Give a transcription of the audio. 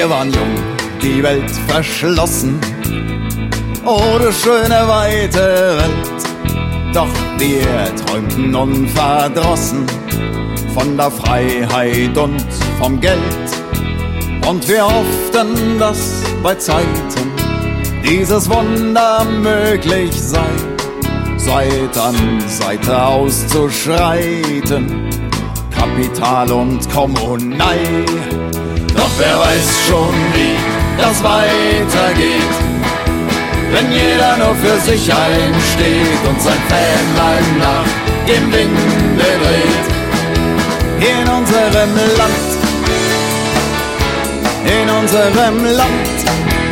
Wir waren jung, die Welt verschlossen. Oh, du schöne weite Welt. Doch wir träumten unverdrossen von der Freiheit und vom Geld. Und wir hofften, dass bei Zeiten dieses Wunder möglich sei, Seite an Seite auszuschreiten, Kapital und Kommunei. Doch wer weiß schon, wie das weitergeht, wenn jeder nur für sich einsteht und sein Fähnlein nach dem Winde dreht. In unserem Land, in unserem Land